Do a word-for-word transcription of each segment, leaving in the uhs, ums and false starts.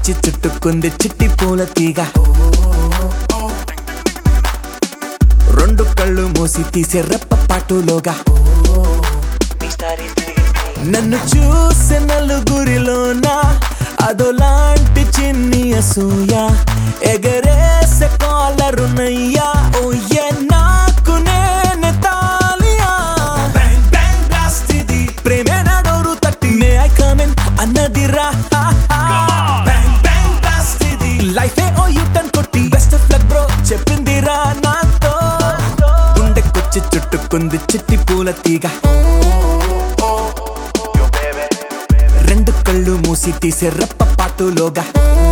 గుండెకొచ్చి చుట్టుకుంది చిట్టి పూల తీగ. రెండు కళ్ళు మూసి తీసే రెప్పపాటులోగా నన్ను చూసే నలుగురిలోన అదోలాంటి చిన్ని అసూయ ఎగరేసే కాలరునయ్యా. ఓ ఏ నాకు నేనే తాలియా ప్రేమే నా డోరు తట్టి మే ఐ కమిన్ అన్నదిరా. లైఫే ఓ యూటర్న్ కొట్టి బెస్ట్ ఆఫ్ లక్ బ్రో చెప్పిందిరా నాతో. గుండెకొచ్చి చుట్టుకుంది చిట్టి పూల తీగ. రెండు కళ్ళు మూసి తీసే రెప్పపాటులోగా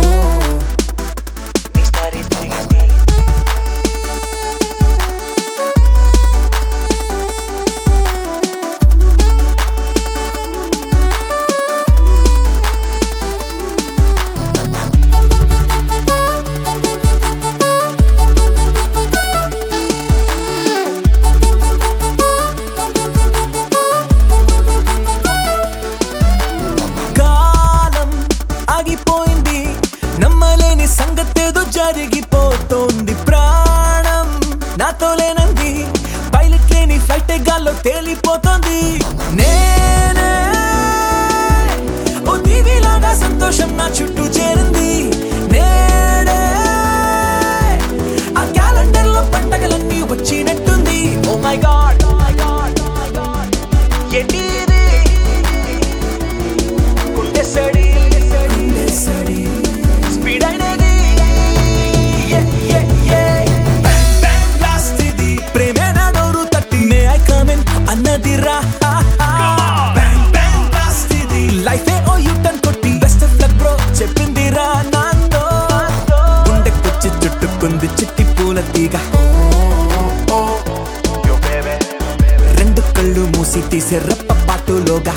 నమ్మలేని సంగతేదో జరిగిపోతోంది. ప్రాణం నాతో లేనంది, పైలట్ లేని ఫ్లైట్ గాల్లో తేలిపోతోంది. నేనే ఓ దీవిలాగా సంతోషం నా చుట్టూ చేరింది. నేడే ఆ క్యాలెండర్ లో పండగలన్నీ వచ్చినట్టుంది. ఓ మై గాడ్ ఏంటిది గుండె సడి గుండె సడి స్పీడ్ అయినది. ప్రేమే నా డోరు తట్టి మే ఐ కమిన్ అన్నదిరా. లైఫే ఓ యూటర్న్ కొట్టి బెస్ట్ ఆఫ్ లక్ బ్రో చెప్పిందిరా నాతో. గుండెకొచ్చి చుట్టుకుంది చిట్టి పూల తీగ. రెండు కళ్ళు మూసి తీసే రెప్పపాటులోగా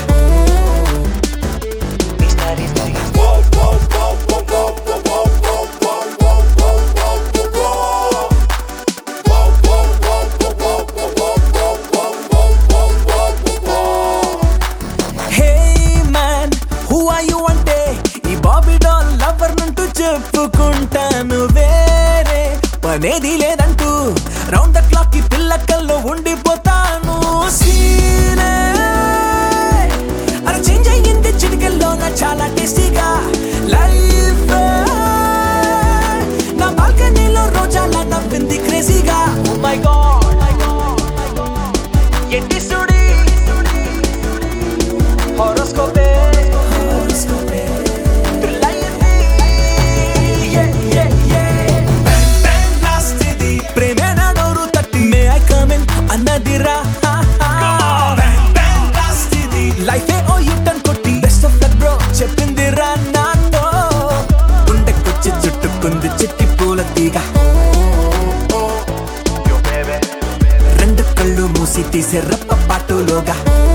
చెప్పుకుంటాను వేరే పనేది లేదంటూ రౌండ్ ద క్లాక్ కి పిల్లకల్లో ఉండిపోతాను. సీనే అలా చేంజ్ అయ్యింది చిటికల్లో నా చాలా టేస్టీగా. లైఫ్ నా బాల్కనీలో రోజాలా నవ్వింది క్రేజీగా. ఓ మై గాడ్ ఏంటి సుడి హారోస్కోపే అన్నదిరా. లైఫే ఓ యూటర్న్ కొట్టి బెస్ట్ ఆఫ్ లక్ బ్రో చెప్పిందిరా నాతో. గుండెకొచ్చి చుట్టుకుంది చిట్టి పూల తీగ. రెండు కళ్ళు మూసి తీసే రెప్పపాటులోగా